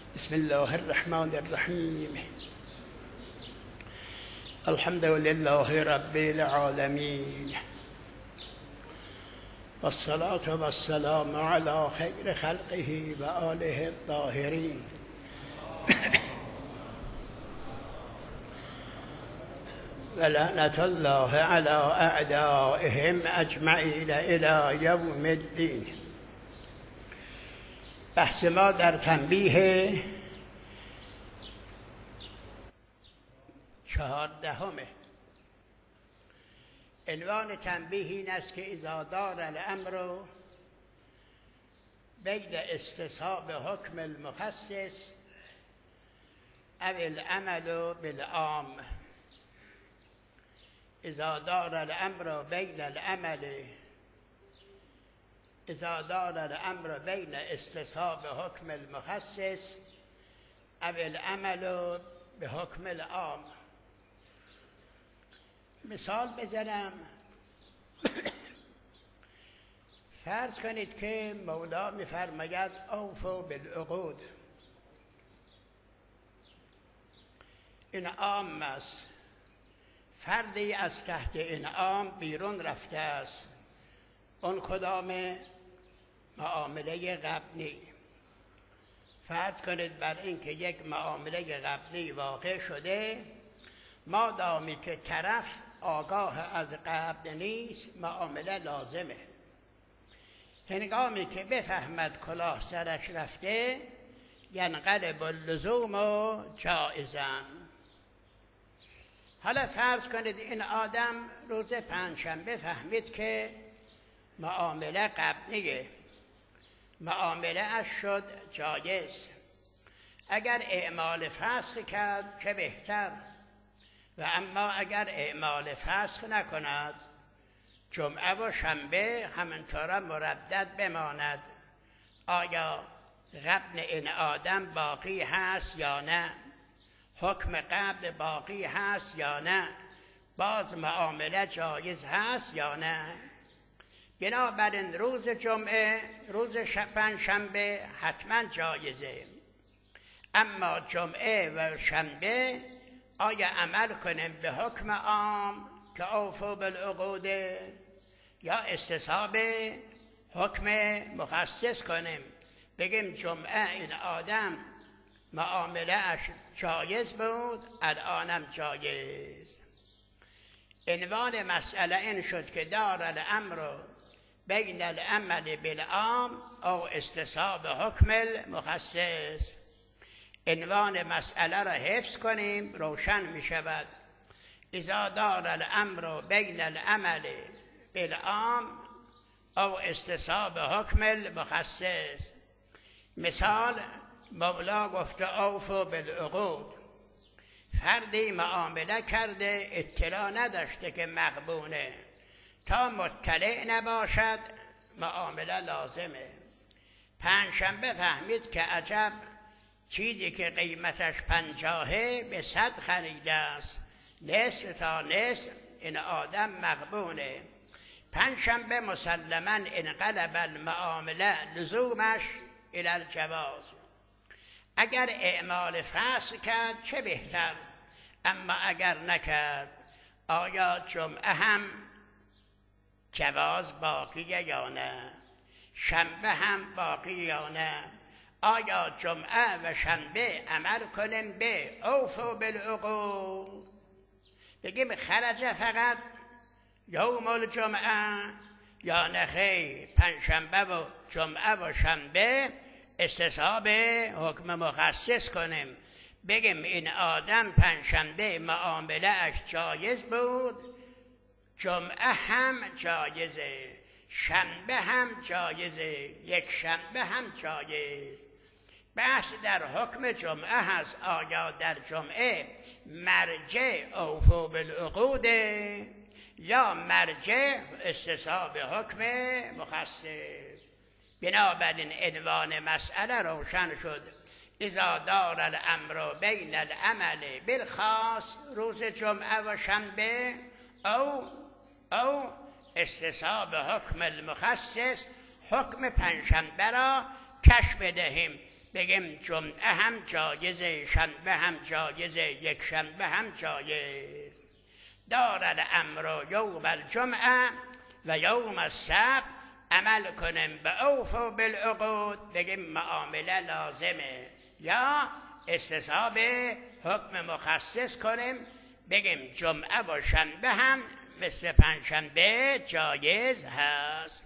بسم الله الرحمن الرحیم. الحمد لله رب العالمین والصلاة والسلام على خیر خلقه و آله الطاهرین. و لعنة الله على اعدائهم اجمعین الی یوم الدین. بحث ما در تنبیه 14. عنوان تنبیه این است که اذا دار الامر بین استصحاب حکم المخصص او العمل بالعام. اذا دار الامر بین استصحاب حکم المخصص او العمل به حکم العام. مثال بزنم. فرض کنید که مولا می‌فرماید اوفوا بالعقود. این عام است. فردی از تحت این عام بیرون رفته است. اون کدام؟ معامله قبلی. فرض کنید بر اینکه یک معامله قبلی واقع شده، مادامی که طرف آگاه از قبل نیست معامله لازمه. هنگامی که بفهمد کلاه سرش رفته ینقلب اللزوم جائزا. حالا فرض کنید این آدم روز پنجشنبه فهمید که معامله قبلیه، معامله اش شد جایز. اگر اعمال فسخ کرد که بهتر، و اما اگر اعمال فسخ نکند جمعه و شنبه همینطور مردد بماند. آیا غبن این آدم باقی هست یا نه؟ حکم قبل باقی هست یا نه؟ باز معامله جایز هست یا نه؟ بنابراین روز جمعه، روز پنجشنبه حتما جایزه. اما جمعه و شنبه آیا عمل کنیم به حکم عام که اوفوا بالعقود یا استصحاب حکم مخصص کنیم؟ بگیم جمعه این آدم معامله اش جایز بود، الانم جایز. عنوان مسئله این شد که دار الامر بین العمل بالعام او استصحاب حکم المخصص. عنوان مسئله را حفظ کنیم، روشن می شود. اذا دار الامر بین العمل بالعام او استصحاب حکم المخصص. مثال، مولا گفته اوفوا بالعقود. فردی معامله کرده اطلاع نداشته که مغبونه. تا مطلع نباشد معامله لازمه. پنجشنبه فهمید که عجب، چیزی که قیمتش 50 به 100 خریده است، نصف تا نصف، این آدم مغبونه. پنجشنبه مسلما انقلب المعامله لزومش الی الجواز. اگر اعمال فسخ کرد چه بهتر، اما اگر نکرد آیا جمعه هم جواز باقیه یا نه؟ شنبه هم باقی یا نه؟ آیا جمعه و شنبه عمل کنیم به اوفوا بالعقود؟ بگیم خرج فقط یوم الجمعه یا نخیر؟ پنجشنبه و جمعه و شنبه استصحاب حکم مخصص کنیم. بگیم این آدم پنجشنبه معامله اش جایز بود، جمعه هم جایزه، شنبه هم جایزه، یک شنبه هم جایز. بحث در حکم جمعه هست. آیا در جمعه مرجع اوفوا بالعقود یا مرجع استصحاب حکم مخصص؟ بنابراین عنوان مسئله روشن شد. اذا دار الامر بین العمل بالخاص روز جمعه و شنبه او استصحاب حکم المخصص، حکم پنجشنبه را کش بدهیم. بگیم جمعه هم جایزه، شنبه هم جایزه، یک شنبه هم جایز. دارد امر یوم الجمعه و یوم السبت، عمل کنیم به اوفوا بالعقود، بگیم معامله لازمه. یا استصحاب حکم مخصص کنیم، بگیم جمعه و شنبه هم مثل پنجشنبه جایز هست.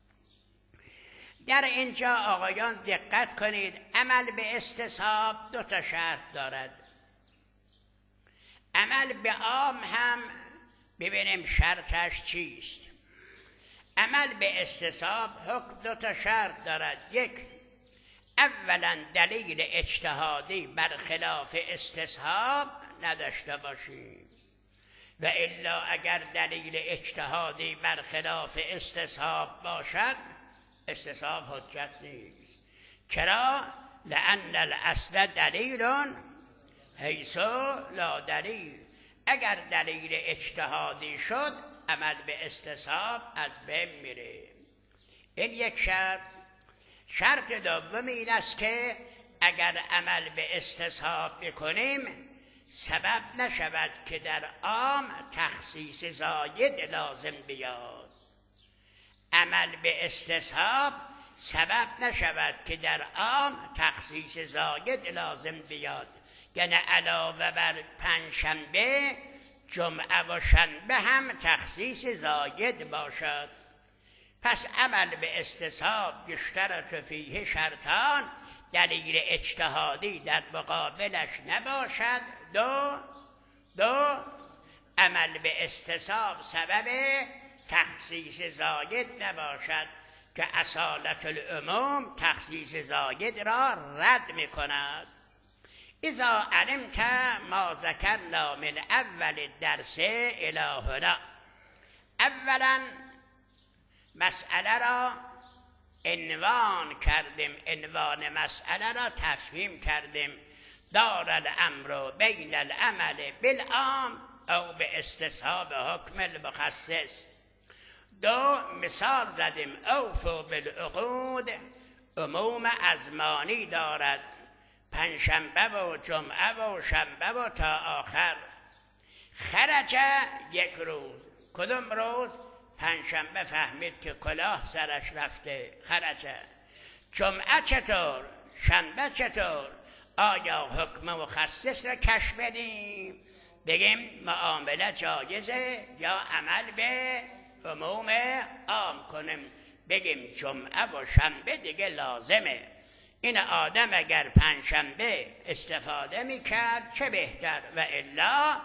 در اینجا آقایان دقت کنید، عمل به استصحاب 2 شرط دارد. عمل به عام هم ببینیم شرطش چیست. عمل به استصحاب حکم 2 شرط دارد. یک، اولا دلیل اجتهادی برخلاف استصحاب نداشته باشیم، و الا اگر دلیل اجتهادی برخلاف استصحاب باشد استصحاب حجت نیست. چرا؟ لأن الاصل دلیل حیث لا دلیل. اگر دلیل اجتهادی شد عمل به استصحاب از بین میره. این یک شرط. شرط دوم این است که اگر عمل به استصحاب بکنیم سبب نشود که در عام تخصیص زاید لازم بیاد. عمل به استصحاب سبب نشود که در عام تخصیص زاید لازم بیاد، یعنی علاوه بر پنجشنبه جمعه و شنبه هم تخصیص زاید باشد. پس عمل به استصحاب یشترط فیه شرطان، دلیل اجتهادی در مقابلش نباشد. دو عمل به استصحاب سبب تخصیص زاید نباشد که اصالت العموم تخصیص زاید را رد می کند. اذا علمت ما ذکرنا من اول درس الی هنا، اولا مسئله را عنوان کردیم، عنوان مسئله را تفهیم کردیم. دارد امر بین العمل بالعام او به استصحاب حکم المخصص. 2 مثال زدیم، اوفوا بالعقود عموم ازمانی دارد، پنجشنبه و جمعه و شنبه و تا آخر. خرج یک روز، کدوم روز؟ پنجشنبه فهمید که کلاه سرش رفته، خرج. جمعه چطور؟ شنبه چطور؟ آیا حکم مخصص را کش بدیم بگیم معامله جایزه، یا عمل به عموم عام کنیم بگیم جمعه و شنبه دیگه لازمه؟ این آدم اگر پنجشنبه استفاده میکرد چه بهتر، و الا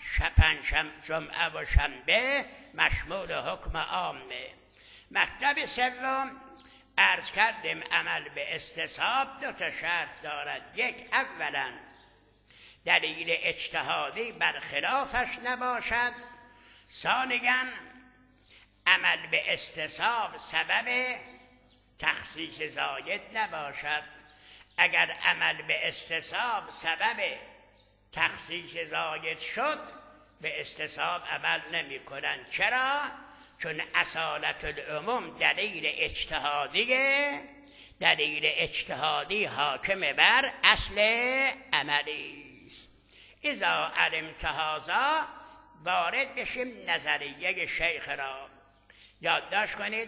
جمعه و شنبه مشمول حکم عامه. مطلب سوم عرض کردیم عمل به استصحاب 2 شرط دارد. یک، اولا دلیل اجتهادی برخلافش نباشد. ثانیاً عمل به استصحاب سبب تخصیص زاید نباشد. اگر عمل به استصحاب سبب تخصیص زاید شد به استصحاب عمل نمی کنند. چرا؟ چون اصالت العموم دلیل اجتهادیه، دلیل اجتهادی حاکم بر اصل عملی است. اذا علمت هذا، وارد بشیم نظریه شیخ را. یادداشت کنید،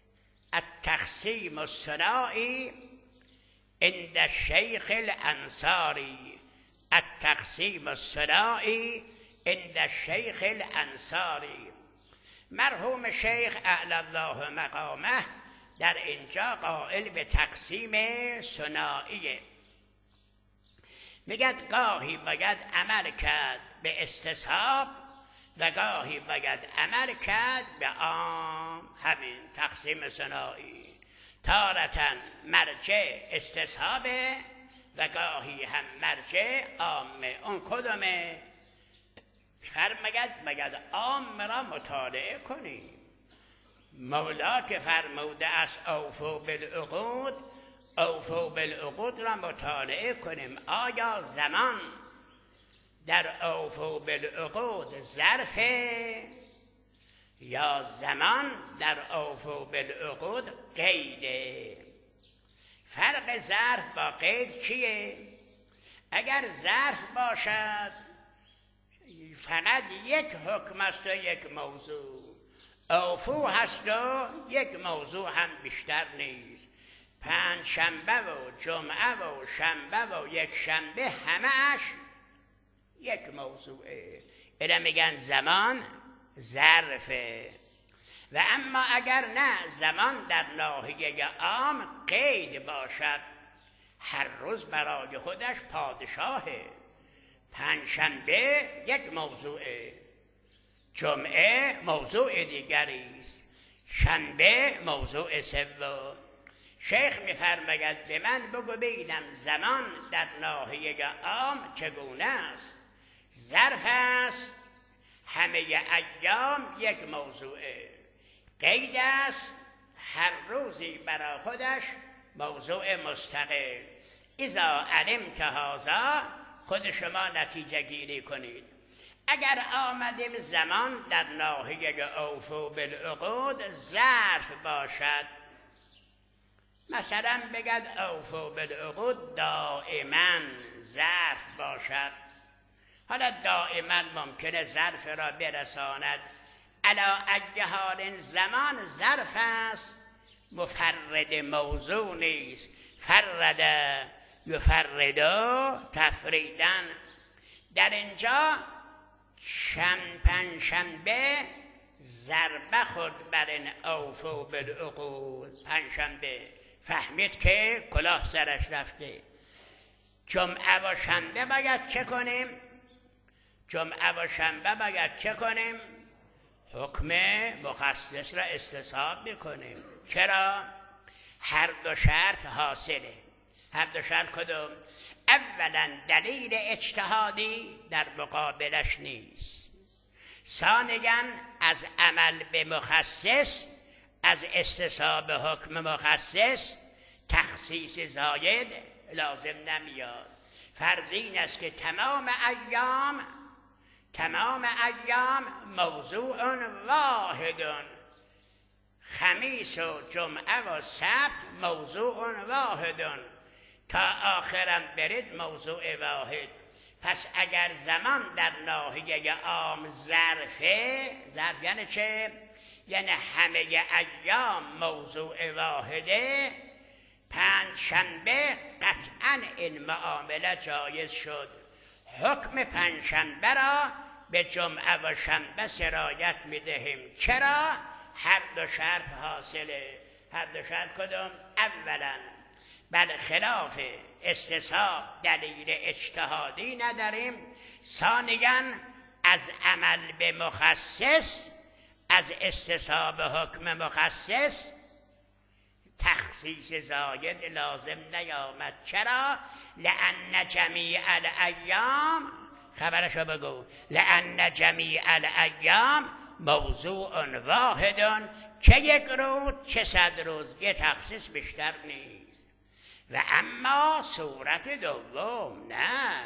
التقسیم الثنائی عند الشیخ الانصاری، التقسیم الثنائی عند الشیخ الانصاری. مرحوم شیخ اعلی الله مقامه در اینجا قائل به تقسیم ثنائیه. میگد گاهی باید عمل کرد به استصحاب و گاهی باید عمل کرد به عام. همین تقسیم ثنایی، تارةً مرجع استصحابه و گاهی هم مرجع عامه. اون کدومه؟ فرمگد باید عام را مطالعه کنیم. مولا که فرموده است اوفوا بالعقود، اوفوا بالعقود را مطالعه کنیم. آیا زمان در اوفوا بالعقود ظرفه یا زمان در اوفوا بالعقود قیده؟ فرق ظرف با قید چیه؟ اگر ظرف باشد فقط یک حکم است و یک موضوع، اوفو هست و یک موضوع هم بیشتر نیست. پنج شنبه و جمعه و شنبه و یک شنبه همه‌اش یک موضوعه. اینا میگن زمان ظرفه. و اما اگر نه، زمان در ناحیه عام قید باشد، هر روز برای خودش پادشاهه. پنجشنبه یک موضوعه، جمعه موضوع دیگری است، شنبه موضوع سوم. شیخ می‌فرماید به من بگو ببینم زمان در ناحیه عام چگونه است؟ ظرف است، همه ایام یک موضوعه. قید است، هر روزی برای خودش موضوع مستقل. اذا علمت هذا، خود شما نتیجه گیری کنید. اگر آمدیم زمان در ناحیه اوفو بالعقود ظرف باشد، مثلا بگد اوفو بالعقود دائما ظرف باشد. حالا دائما ممکنه ظرف را برساند. علا ای حال زمان ظرف است، مفرد موضوع نیست. فرد یفرد تفریدن. در اینجا پنجشنبه ضربه خود بر این اوفو بالعقود. پنجشنبه فهمید که کلاه سرش رفته. جمعه و شنبه باید چه کنیم؟ جمعه و شنبه باید چه کنیم؟ حکم مخصص را استصحاب بکنیم. چرا؟ هر دو شرط حاصله. هر دو شرط کدوم؟ اولا دلیل اجتهادی در مقابلش نیست. ثانیاً از عمل به مخصص، از استصحاب حکم مخصص تخصیص زاید لازم نمیاد. فرض این است که تمام ایام موضوع واحد، خمیس و جمعه و سبت موضوع واحد، تا آخرم برید موضوع واحد. پس اگر زمان در ناحیه عام ظرفه، ظرف یعنی چه؟ یعنی همه ایام موضوع واحده، پنجشنبه قطعا این معامله جایز شد. حکم پنجشنبه را به جمعه و شنبه سرایت میدهیم. چرا؟ هر دو شرط حاصله. هر دو شرط کدوم؟ اولا بر خلاف استصحاب دلیل اجتهادی نداریم. ثانیاً از عمل به مخصص، از استصحاب حکم مخصص تخصیص زاید لازم نیامد. چرا؟ لأن جمیع الایام، خبرشو بگو، لأن جمیع الایام موضوع واحد، چه یک روز چه 100 روز، یه تخصیص بیشتر نیست. و اما صورت دوم نه،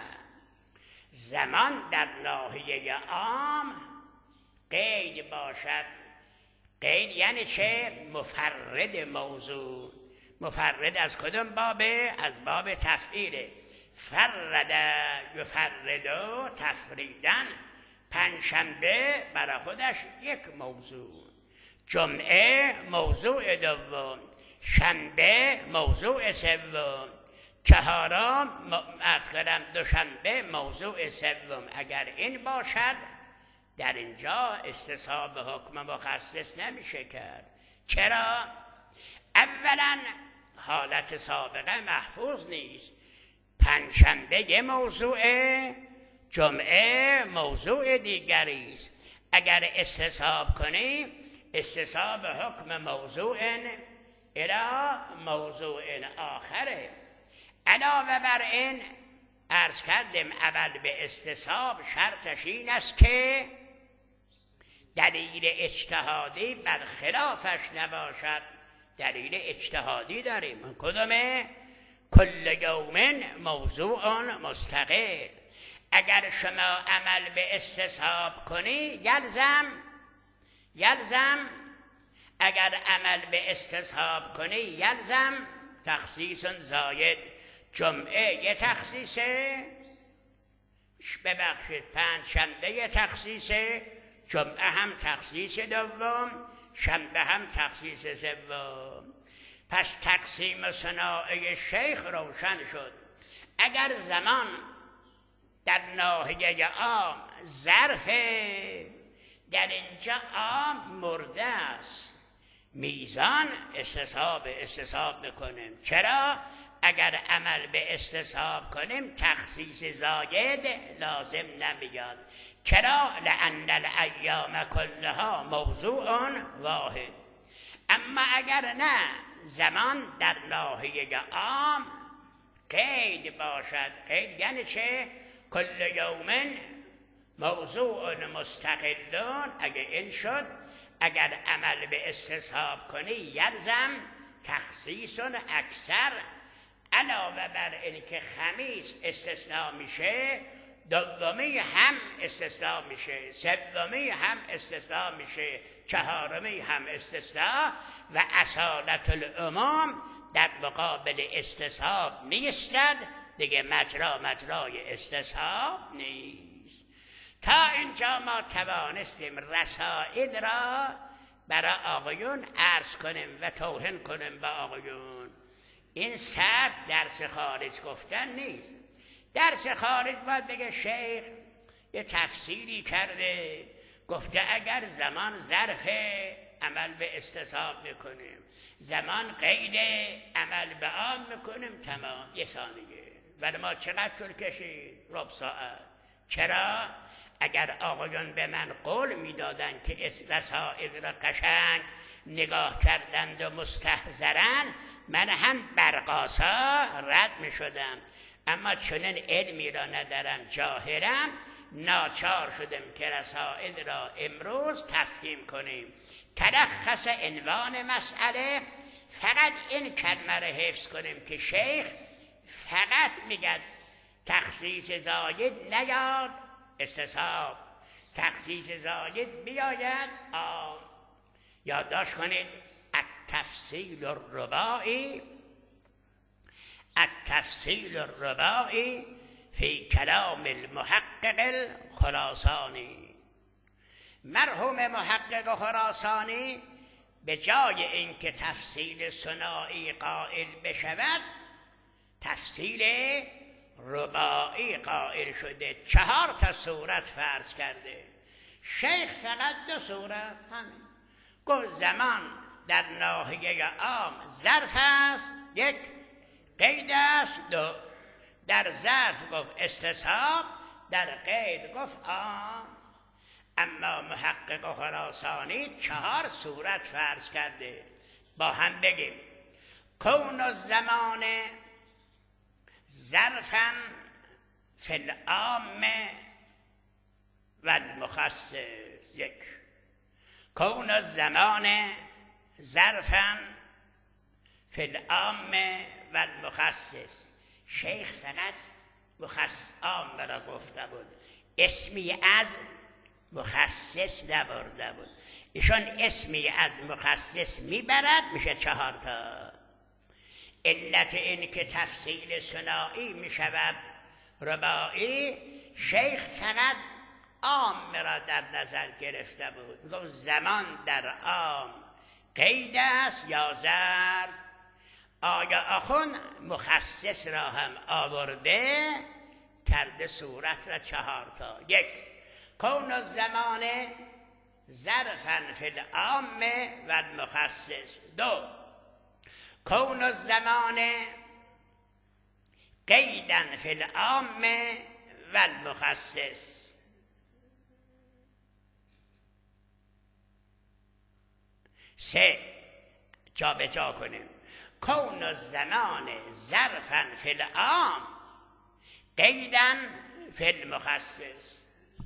زمان در ناحیه عام قید باشد. قید یعنی چه؟ مفرد موضوع. مفرد از کدوم بابه؟ از باب تفعیله. فرد یفرد تفریدن. پنجشنبه برای خودش یک موضوع، جمعه موضوع دوم، شنبه موضوع سوم، چهارم دوشنبه موضوع سوم. اگر این باشد در اینجا استصحاب حکم مخصص نمیشه کرد. چرا؟ اولا حالت سابقه محفوظ نیست. پنجشنبه یه موضوعه، جمعه موضوع دیگری است. اگر استصحاب کنی، استصحاب حکم موضوع الی موضوع آخره. علاوه بر این عرض کردیم اول به استصحاب شرطش این است که دلیل اجتهادی برخلافش نباشد. دلیل اجتهادی داریم. کدومه؟ کل یوم موضوع مستقل. اگر شما عمل به استصحاب کنی یلزم، اگر عمل به استصحاب کنی یلزم تخصیص زاید. جمعه یه تخصیصه، ببخشید پنجشنبه یه تخصیصه، جمعه هم تخصیص دوم، شنبه هم تخصیص سوم. پس تقسیم صنایع شیخ روشن شد. اگر زمان در ناحیه عام ظرفه، در اینجا عام مرده است، میزان استصحاب میکنیم. چرا؟ اگر عمل به استصحاب کنیم تخصیص زاید لازم نمیاد. چرا؟ لأن الایام کلها موضوع واحد. اما اگر نه زمان در ناحیه عام قید باشد، قید یعنی چه؟ کل یوم موضوع مستقلون، اگر این شد، اگر عمل به استصحاب کنی یلزم تخصیص اکثر. علاوه بر این که خمیس استثناء میشه، دومی هم استثناء میشه، سومی هم استثناء میشه، چهارمی هم استثناء. و اصالت العموم در مقابل استصحاب نیستد دیگه، مجرای استصحاب نیست. تا اینجا ما توانستیم رسائل را برای آقایون عرض کنیم و توهین کنیم با آقایون. این سبب درس خارج گفتن نیست. درس خارج باید بگه شیخ یه تفسیری کرده، گفته اگر زمان ظرفه عمل به استصحاب میکنیم، زمان قید عمل به عام میکنیم، تمام یه ثانیه. ولی ما چقدر طول کشید؟ ربع ساعت. چرا؟ اگر آقایان به من قول میدادن که رسائل را قشنگ نگاه کردند و مستحضرن، من هم برقاسا رد می شدم. اما چنین علمی را ندارم، جاهلم، ناچار شدم که رسائل را امروز تفهیم کنیم. تلخص عنوان مسئله فقط این کلمه را حفظ کنیم که شیخ فقط میگه تخصیص زاید نیاد استصحاب، تخصیص زاید بیاید یادداشت کنید. التفصیل الرباعی فی کلام المحقق الخراسانی. مرحوم محقق خراسانی به جای اینکه تفصیل ثنایی قائل بشود، تفصیل رباعی قائل شده، 4 تا صورت فرض کرده. شیخ فقط 2 صورت همین گفت. زمان در ناحیه عام ظرف است، 1 قید است، 2 در ظرف گفت استصحاب، در قید گفت عام. اما محقق خراسانی 4 صورت فرض کرده. با هم بگیم کون الزمان ظرفا فی العام و المخصص. 1 کون الزمان ظرفا فی العام و المخصص. شیخ فقط عام را گفته بود، اسمی از مخصص نبرده بود. ایشان اسمی از مخصص میبرد، میشه 4 تا. علت این که تفصیل ثنایی میشود رباعی، شیخ فقط عام را در نظر گرفته بود. گفت زمان در عام قید است یا ظرف. آیا آخون مخصص را هم آورده، کرده صورت را 4 تا. 1 کون الزمان ظرفا فی العام و المخصص. 2 کون الزمان قیدا فی العام و المخصص. 3 جا به جا کنیم. کون الزمان ظرفا فی العام قیدا فی المخصص.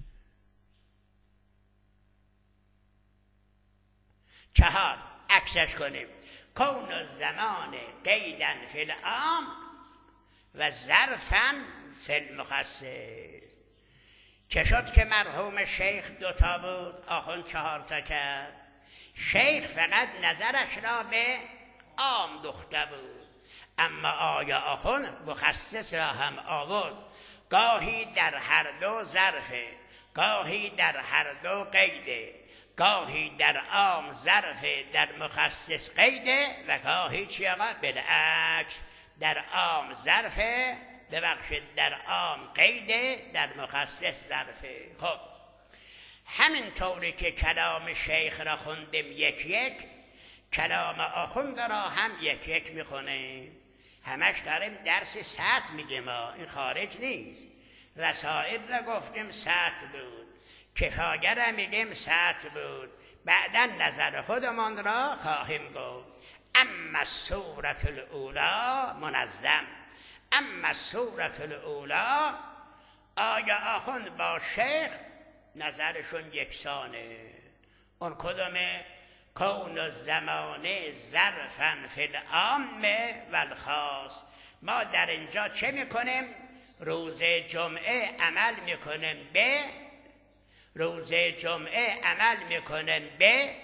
4 عکسش کنیم. کون الزمان قیدا فی العام و ظرفا فی المخصص. چه شد که مرحوم شیخ 2 تا بود، آخون 4 تا کرد؟ شیخ فقط نظرش را به عام دوخته بود. اما آیا آخوند مخصص را هم آورد، گاهی در هر دو ظرفه، گاهی در هر دو قیده، گاهی در عام ظرفه در مخصص قیده و گاهی چی آقا؟ بالعکس در عام ظرفه، ببخشید در عام قیده، در مخصص ظرفه. خب همین طوری که کلام شیخ را خوندیم یک یک، کلام آخوند را هم یک یک میخونه. همش داریم درس سطح میگیم ما، این خارج نیست. رسائل را گفتیم سطح بود، کفایه را میگیم سطح بود، بعدا نظر خودمان را خواهیم گفت. اما صورت الاولا منظم، اما صورت الاولا، آیا آخوند با شیخ نظرشون یکسانه. اون کدومه؟ کون الزمانه ظرفا فی العام والخاص. ما در اینجا چه میکنیم؟ روز جمعه عمل میکنیم به، روز جمعه عمل میکنیم به،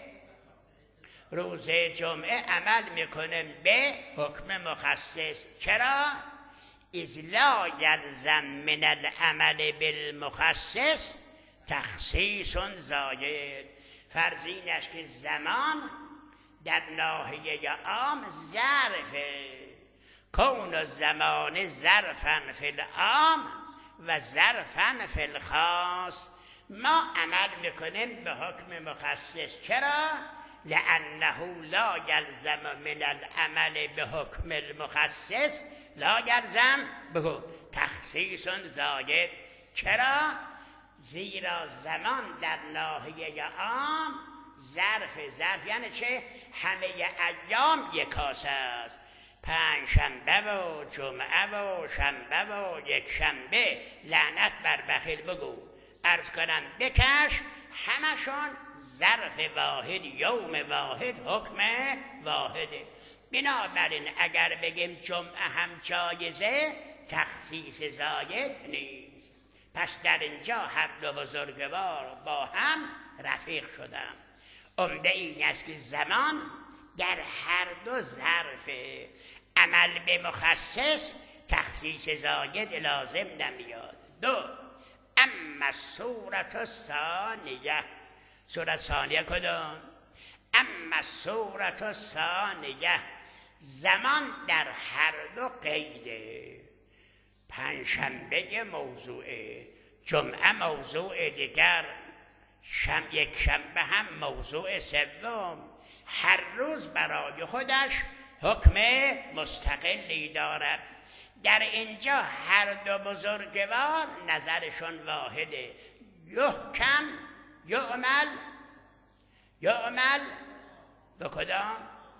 روز جمعه عمل میکنیم به حکم مخصص. چرا؟ اذ لا یلزم من العمل بالمخصص تخصیص زاید. فرض این است که زمان در ناحیه عام ظرفه، کون الزمان ظرفا فی العام و ظرفا فی الخاص. ما عمل میکنیم به حکم مخصص. چرا؟ لانه لا یلزم من العمل به حکم المخصص لا یلزم به تخصیص زاید. چرا؟ زیرا زمان در ناحیه عام ظرف یعنی چه؟ همه ایام یک کاسه است. پنجشنبه و جمعه و شنبه و یک شنبه، لعنت بر بخیل بگو، عرض کنم بکش، همشون ظرف واحد، یوم واحد، حکم واحده. بنابراین اگر بگیم جمعه هم جایزه، تخصیص زاید نیست. پس در اینجا هر دو بزرگوار با هم رفیق شدن. عمده این است که زمان در هر دو ظرف، عمل به مخصص تخصیص زاید لازم نمیاد. دو، اما صورت الثانیه، صورت ثانیه کدام؟ اما صورت الثانیه، زمان در هر دو قیده. پنجشنبه موضوعه، جمعه موضوع دیگر، یک شنبه هم موضوع سوم. هر روز برای خودش حکم مستقلی دارد. در اینجا هر دو بزرگوار نظرشون واحده. یحکم یعمل به کدام؟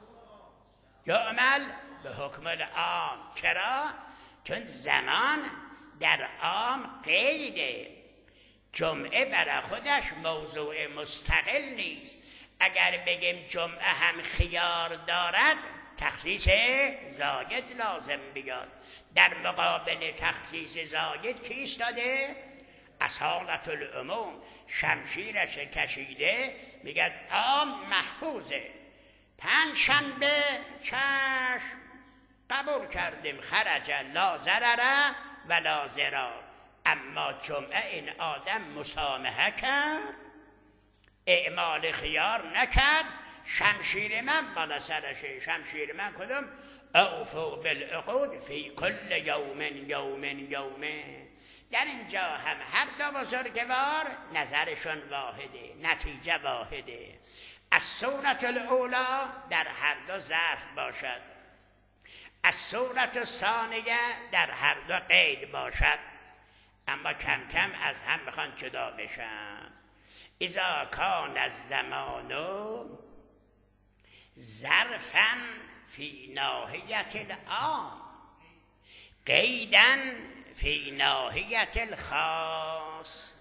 یعمل به حکم العام. چرا؟ چون زمان در عام قیده. جمعه برای خودش موضوع مستقل نیست. اگر بگیم جمعه هم خیار دارد، تخصیص زاید لازم بیاد. در مقابل تخصیص زاید کی ایستاده؟ اصالت العموم، شمشیرش کشیده، میگه عام محفوظه. پنجشنبه چشم قبول کردیم، خرج لا ضرر و لا ضرار. اما جمعه این آدم مسامحه کرد، اعمال خیار نکرد، شمشیر من بالا سرشه. شمشیر من کدوم؟ اوفو بالعقود فی کل یوم. در اینجا هم هر دو بزرگوار نظرشون واحده، نتیجه واحده. الصورت الاولا در هر دو ظرف باشد، الصورت الثانیه در هر دو قید باشد، اما کم کم از هم میخوان جدا بشن. اذا کان الزمان ظرفا فی ناحیت العام قیدا فی ناحیت الخاص.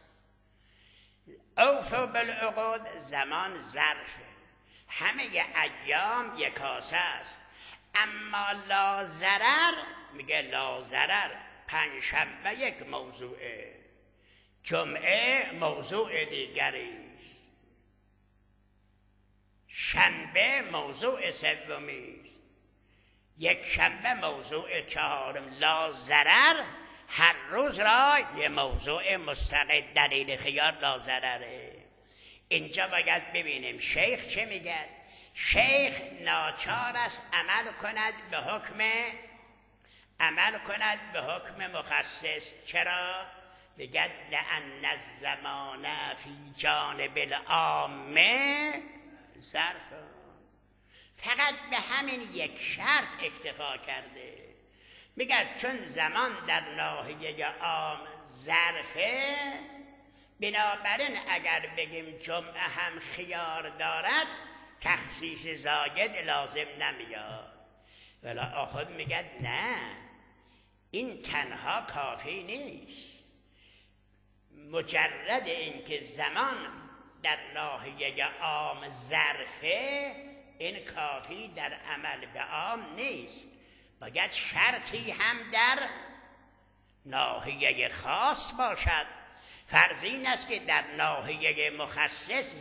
اوفو بالعقود، زمان ظرفه، همه ایام یک کاسه است. اما لا ضرر، میگه لا ضرر، پنجشنبه یک موضوعه، جمعه موضوع دیگری است، شنبه موضوع سومی است. یک شنبه موضوع چهارم لا ضرر، هر روز را یه موضوع مستقل دلیل خیار لا ضرره. اینجا باید ببینیم شیخ چه میگه. شیخ ناچار است عمل کند به حکم مخصص. چرا؟ بگد لأن الزمان فی جانب العامه ظرف، فقط به همین یک شرط اکتفا کرده. میگه چون زمان در ناحیه عام ظرفه، بنابراین اگر بگیم جمعه هم خیار دارد تخصیص زاید لازم نمیاد. ولی آخر میگه نه، این تنها کافی نیست. مجرد اینکه زمان در ناحیه عام ظرفه این کافی در عمل به عام نیست، باید شرطی هم در ناحیه خاص باشد. فرض این است که در ناحیه مخصص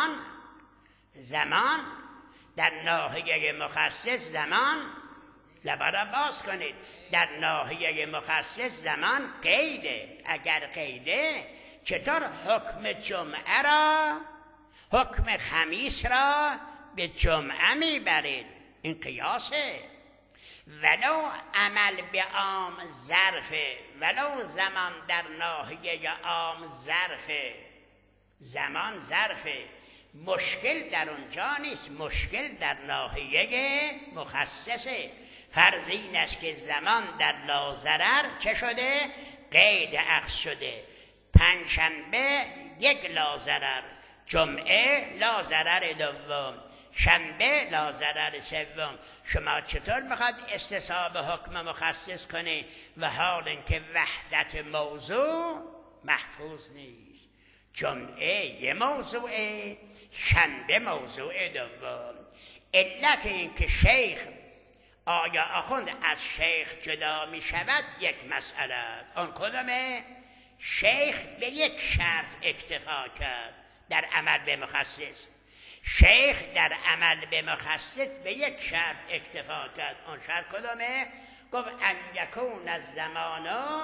زمان در ناحیه مخصص زمان لبارا باز کنید، در ناحیه مخصص زمان قیده. اگر قیده چطور حکم جمعه را، حکم خمیس را به جمعه میبرید؟ این قیاسه. ولو عمل به عام ظرفه، ولو زمان در ناحیه عام ظرفه، زمان ظرفه، مشکل در اونجا نیست، مشکل در ناحیه مخصصه. فرض این است که زمان در لا ضرر چه شده؟ قید اخذ شده. پنجشنبه یک لا ضرر، جمعه لا ضرر دوم، شنبه لا ضرر سوم. شما چطور میخواد استصحاب حکم مخصص کنی و حال اینکه وحدت موضوع محفوظ نیست؟ جمعه یه موضوعه، شنبه موضوع دوم. علت این که شیخ، آیا آخوند از شیخ جدا می شود یک مسئله است. آن کدامه؟ شیخ به یک شرط اکتفا کرد در عمل به مخصص. شیخ در عمل به مخصص به یک شرط اکتفا کرد. آن شرط کدامه؟ گفت ان یکون الزمان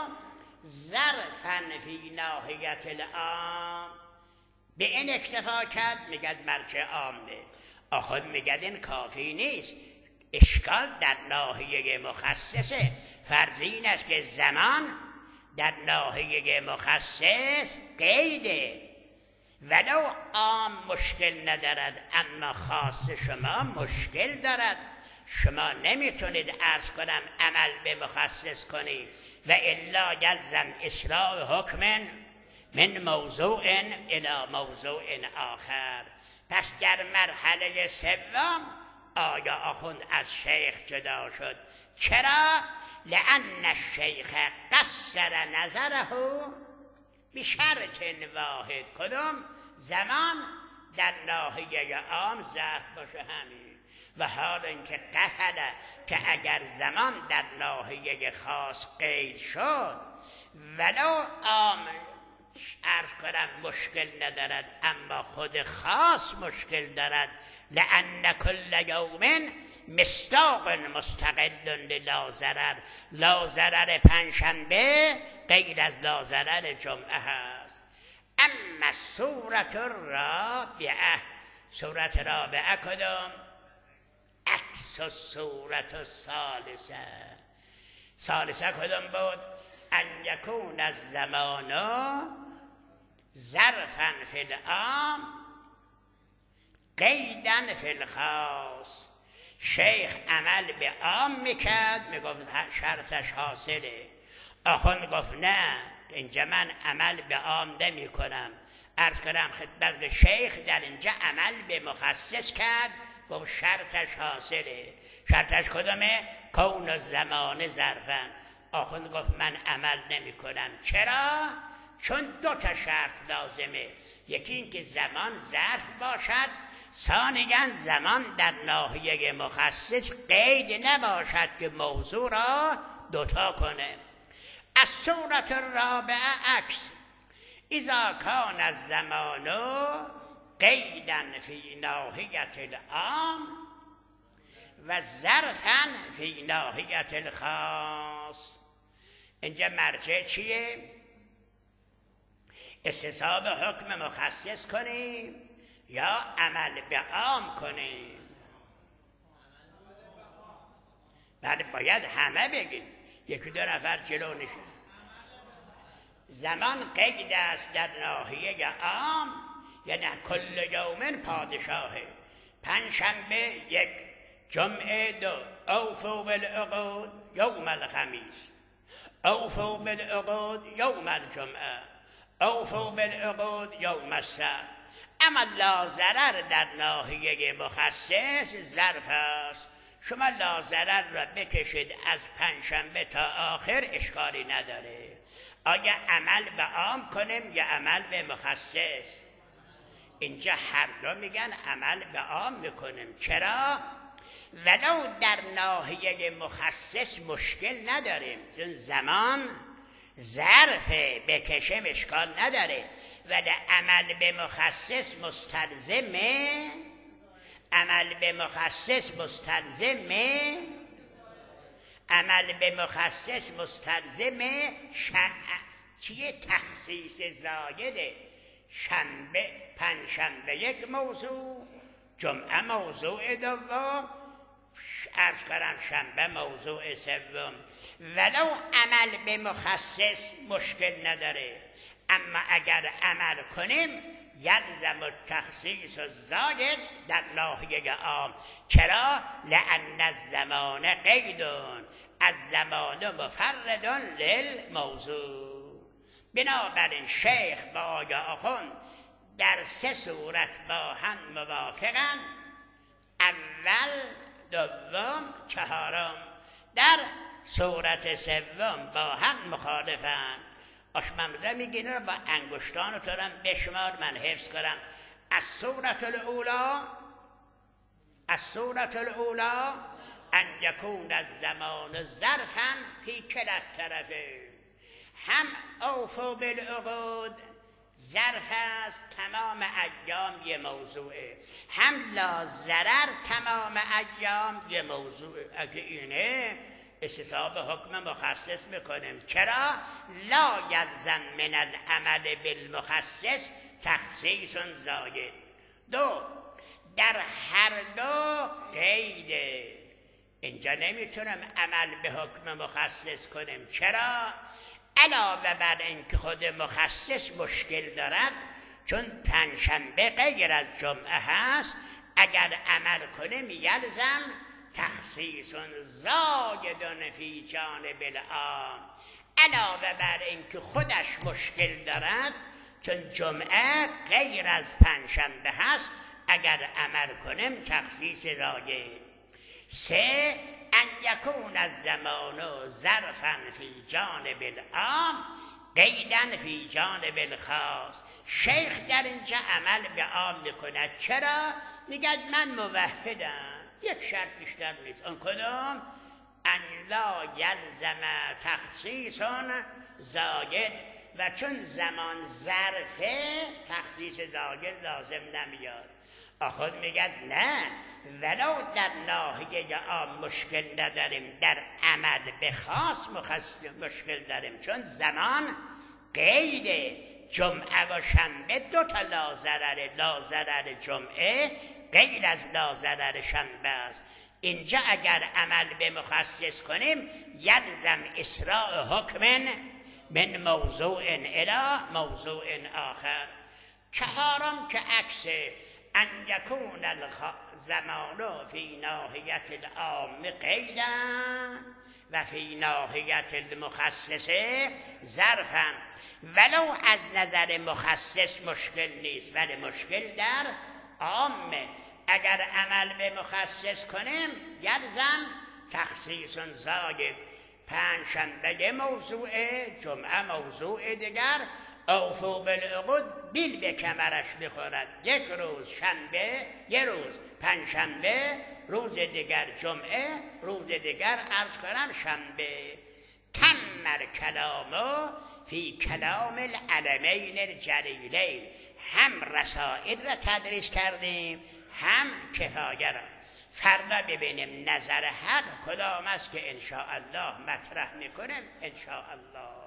ظرفا فی ناحیه العام. به این اکتفا کرد، میگد مرجع عامه. آخر میگد این کافی نیست، اشکال در ناحیه مخصصه. فرض این است که زمان در ناحیه مخصص قیده، ولو عام مشکل ندارد اما خاص شما مشکل دارد. شما نمیتونید عرض کنم عمل به مخصص کنی و الا یلزم اصلاح حکم من موضوع الى موضوع آخر. پس در مرحله سوم آیا آخوند از شیخ جدا شد. چرا؟ لأن الشیخ قصر نظره بشرط واحد. کدوم؟ زمان در ناحیه عام ظرف باشه همین. و حال اینکه قفله که اگر زمان در ناحیه خاص قید شد ولو عام عرض کنم مشکل ندارد اما خود خاص مشکل دارد. لأن كل یوم مصداق مستقل للا ضرر. لا ضرر پنجشنبه غیر از لا ضرر جمعه هست. اما صورت الرابعه، صورت رابعه کدام؟ عکس صورت الثالثه. ثالثه کدام بود؟ ان یکون الزمان ظرفا فی العام قیدن فی الخاص. شیخ عمل به عام میکرد، میگفت شرطش حاصله. آخوند گفت نه، اینجا من عمل به عام نمی کنم. عرض کنم خدمت شیخ در اینجا عمل به مخصص کرد، گفت شرطش حاصله. شرطش کدامه؟ کون الزمان ظرفا. آخوند گفت من عمل نمی کنم. چرا؟ چون دو تا شرط لازمه. یکی این که زمان ظرف باشد، ثانیاً زمان در ناحیه مخصص قید نباشد که موضوع را دوتا کنه. از صورت الرابعه عکس، اذا کان الزمان قیدن فی ناحیه العام و ظرفا فی ناحیت الخاص. اینجا مرجع چیه؟ استصحاب حکم مخصص کنیم یا عمل به عام کنیم؟ بعد باید همه بگیم، یکی دو نفر جلو نشه. زمان قید است در ناحیه عام، یعنی کل یوم پادشاهه. پنجشنبه یک، جمعه دو، اوفوا بالعقود یوم الخمیس، اوفوا بالعقود یوم الجمعه، اوفوا بالعقود یوم السبت. اما لا ضرر در ناحیه مخصص ظرف است. شما لا ضرر را بکشید از پنجشنبه تا آخر، اشکالی نداره. آیا عمل به عام کنیم یا عمل به مخصص؟ اینجا هر دو میگن عمل به عام میکنیم. چرا؟ ولو در ناحیه مخصص مشکل نداریم، چون زمان ظرف بکشم اشکال نداره، ولی عمل به مخصص مستلزمه. عمل به مخصص مستلزمه. عمل به مخصص مستلزمه. چیه؟ تخصیص زایده. شنبه پنجشنبه یک موضوع، جمعه موضوع دوم، عرض کنم شنبه موضوع سوم. ولو عمل به مخصص مشکل نداره، اما اگر عمل کنیم یلزم التخصیص الزاید در ناحیه عام. چرا؟ لأن الزمان قیدون، الزمان مفرد للموضوع. بنابراین شیخ با آقا آخوند در سه صورت با هم موافقن: اول، دوم، چهارم. در صورت سوم با هم مخالفن. آشممزه میگین رو با انگشتان تو هم بشمار، من حفظ کنم. الصورت الاولا ان یکون الزمان ظرفا فی کلا الطرفین. هم اوفوا بالعقود ظرف است، تمام ایام یه موضوعه. هم لا ضرر تمام ایام یه موضوعه. اگه اینه استصحاب حکم مخصص میکنیم. چرا؟ لا یلزم من العمل بالمخصص تخصیص زاید. دو، در هر دو قیده. اینجا نمیتونم عمل به حکم مخصص کنیم. چرا؟ علاوه بر اینکه خود مخصص مشکل دارد، چون پنجشنبه غیر از جمعه هست، اگر عمل کنیم یلزم تخصیص زاید فی جانب العام. علاوه بر اینکه خودش مشکل دارد، چون جمعه غیر از پنجشنبه هست، اگر عمل کنیم تخصیص زاید. سه، ان یکون الزمان ظرفا فی جانب العام قیدا فی جانب الخاص. شیخ در اینجا عمل به عام میکند. چرا؟ میگه من موحدم، یک شرط بیشتر نیست. اون کدوم؟ ان لا یلزم تخصیص زاید. و چون زمان ظرفه تخصیص زاید لازم نمیاد. آخود میگه نه، ولو در ناحیه عام مشکل نداریم، در عمل به خاص مشکل داریم، چون زمان قیده. جمعه و شنبه دو تا لا ضرر جمعه غیر از لا ضرر شنبه است. اینجا اگر عمل به مخصص کنیم یلزم اسراع حکم من موضوع الی موضوع آخر. چهارم که عکس ان یکون الزمان فی ناحیت العام قیدا و فی ناحیت المخصص ظرفا. ولو از نظر مخصص مشکل نیست، ولی مشکل در عامه. اگر عمل به مخصص کنیم یلزم تخصیص زاید. پنجشنبه موضوعه، جمعه موضوع دیگر. اوفوا بالعقود بیل به کمرش میخورد. یک روز شنبه، یک روز پنجشنبه، روز دیگر جمعه، روز دیگر عرض کنم شنبه. تم کلامو فی کلام العلمین الجلیلین. هم رسائل را تدریس کردیم، هم کفایه را. فردا ببینیم نظر حق کدام است که انشاءالله مطرح میکنیم انشاءالله.